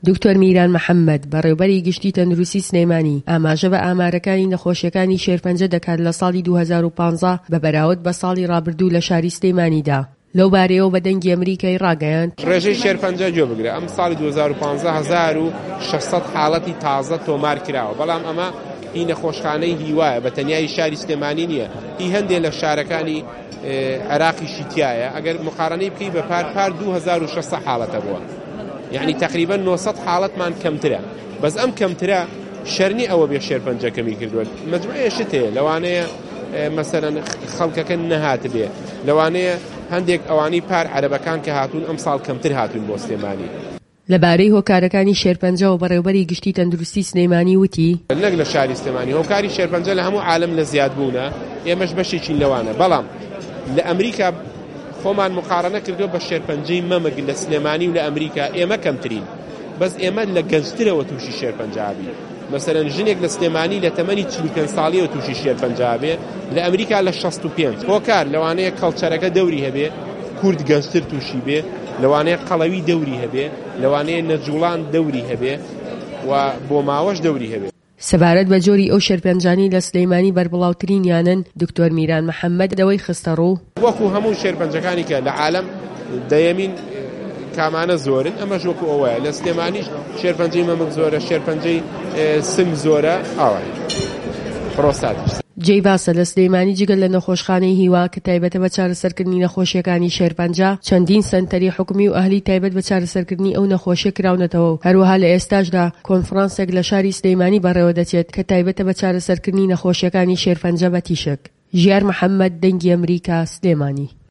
دکتۆر میران محەممەد بەڕێوەبەری گشتی تەندروستی سلێمانی ئاماژە بە ئامارەکانی نەخۆشیەکانی شێرپەنجە دەکات لە ساڵی 2015 بە بەراورد بە ساڵی ڕابردوو لە شاری سلێمانیدا. لەو بارەیەوە بە دەنگی ئەمریکای ڕاگەیاند ڕێژەی شێرپەنجە گوێ بگرە ئەم ساڵی 2015 1600 حاڵەتی تازە تۆمار کراوە، بەڵام ئەمە هی نەخۆشخانەی هیوایە بە تەنیایی شاری سلێمانی نییە، هی هەندێک لە شارەکانی عێراقیشی تایە. ئەگەر مقارنەی بکەی بە پار 2600 حاڵەتە بووە، یعنی تقریبا 900 حاڵەتمان کەمترە. بەس ئەم کەمترە شەرنی ئەوە بێ شێرپەنجە کەمی کردووە، مەجموعەیەشت هەیە لەوانەیە مەسەرەن خەڵکەکە نەهات بێ، لەوانەیە هەندێک ئەوانی پار عەرەبەکان کە هاتوون ئەم ساڵ کەمتر هاتوون بۆ سلێمانی. لەبارەی هۆکارەکانی شێرپەنجە و بەڕێوەبەری گشتی تەندروستی سلێمانی وتی نەک لە شاری سلێمانی هۆکاری شێرپەنجە لە هەموو عالم لە زیاد بوونە، ئێمەش بەشێکی لەوانە، بەڵام لە ئەمریکا خۆمان مقارنە کردو بە شێرپەنجەی مەمەگ لە سلێمانی و لە ئەمریکا ئێمە کەمترین، بەس ئێمە لە گەنجترەوە تووشی شێرپەنجابی. مەسەرەن ژنێک لە سلێمانی لە تەمەنی 45 ساڵیەوە تووشی شێرپەنجابێ، لە ئەمریکا لە 65. هۆکار لەوانەیە کەڵچەرەکە دەوری هەبێ، کورد گەنجتر تووشی بێ، لەوانەیە قەڵەوی دەوری هەبێ، لەوانەیە نەجوڵان دەوری هەبێ و بۆ ماوەش دەوری هەبێ. سەبارەت بە جۆری ئەو شێرپەنجانی لە سلێمانی بەربڵاوترینیانن دکتۆر میران محەممەد دەوەی خستە ڕوو وەکو هەموو شێرپەنجەکانی کە لە عالم دەیەمین کامانە زۆرن، ئەمەش وەکو ئەوەیە. لە سلێمانیش شێرپەنجەی مەمەک زۆرە، شێرپەنجەی سنگ زۆرە، ئاوای پرۆستاتیش. جێی باسە لە سلێمانی جگەل لە نەخۆشخانەی هیوا کە تایبەتە بە چارەسەرکردنی نەخۆشیەکانی شێرپەنجە، چەندین سەنتەری حکومی و ئەهلی تایبەت بە چارەسەرکردنی ئەو نەخۆشیە کراونەتەوە و هەروەها لە ئێستاشدا کۆنفرانسێک لە شاری سلێمانی بەڕێوە دەچێت کە تایبەتە بە چارەسەرکردنی نەخۆشیەکانی شێرپەنجە بە تیشک. ژیار محەممەد، دەنگی ئەمریکا، سلێمانی.